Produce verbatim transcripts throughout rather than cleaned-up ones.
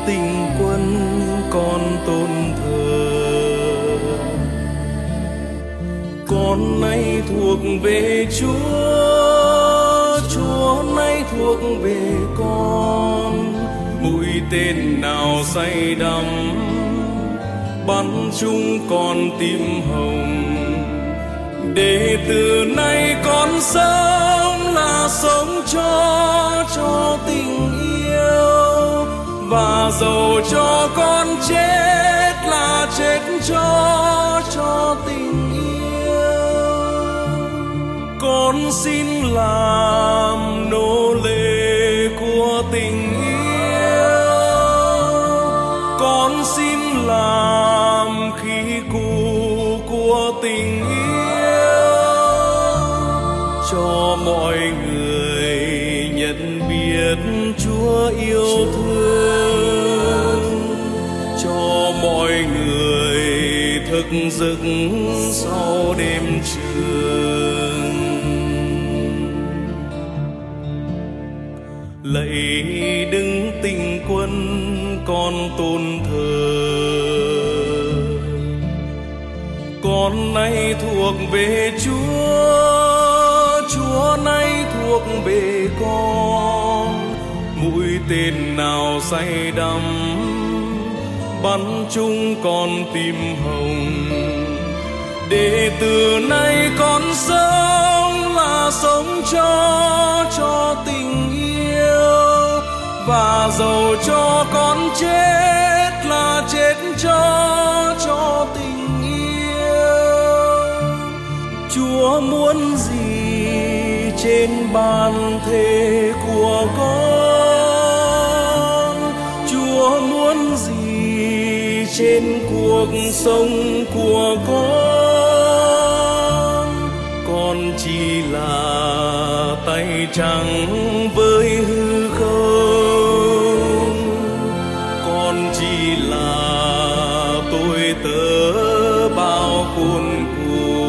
tình quân con tôn thờ. Con nay thuộc về Chúa, Chúa nay thuộc về con. Mũi tên nào say đắm bắn chung con tim hồng. Để từ nay con sống là sống cho cho tình yêu, và dầu cho con chết là chết cho cho tình yêu. Con xin làm nô lệ của tình yêu, con xin làm khí cụ của tình yêu, cho mọi người nhận biết Chúa yêu thương, cho mọi người thức giấc sau đêm trường. Lạy Đấng Tinh Quân con tôn thờ, con nay thuộc về Chúa, Chúa nay thuộc về con. Mũi tên nào say đắm bắn chung con tim hồng. Để từ nay con sống là sống cho cho tình yêu, và dầu cho con chết là chết cho cho tình yêu. Chúa muốn gì trên bàn thề của con, Chúa muốn gì trên cuộc sống của con. Con chỉ là tay trắng với hư không, con chỉ là tôi tớ bao khôn cùng.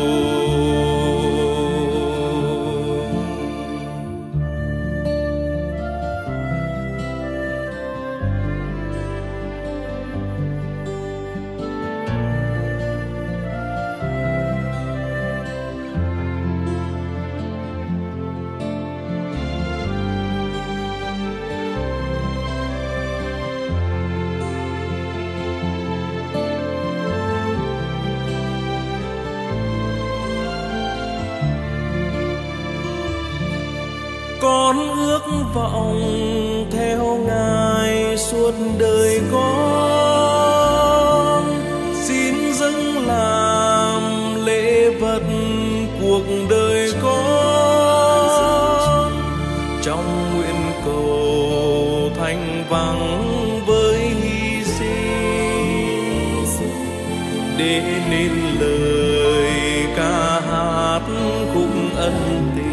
Con ước vọng theo Ngài suốt đời con, xin dâng làm lễ vật cuộc đời con. Trong nguyện cầu thanh vắng với hy sinh, để nên lời ca hát khúc ân tình.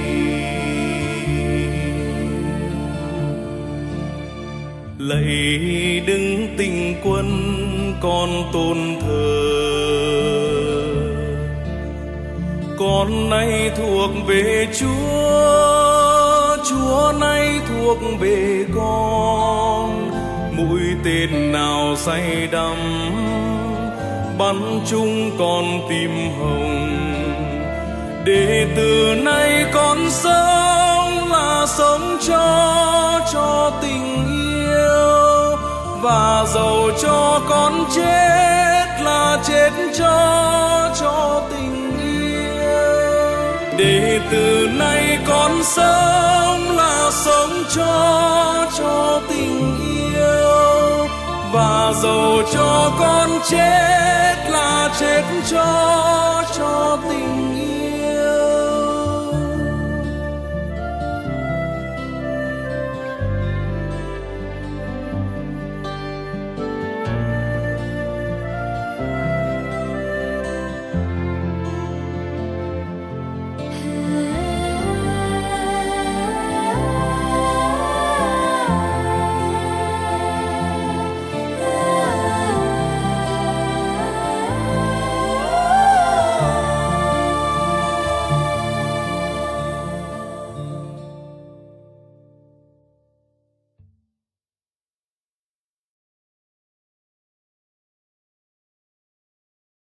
Lạy Đấng Tinh Quân con tôn thờ, con nay thuộc về Chúa, Chúa nay thuộc về con. Mũi tên nào say đắm bắn chung con tim hồng. Để từ nay con sống là sống cho cho tình yêu, và dầu cho con chết là chết cho cho tình yêu. Để từ nay con sống là sống cho cho tình yêu, và dầu cho con chết là chết cho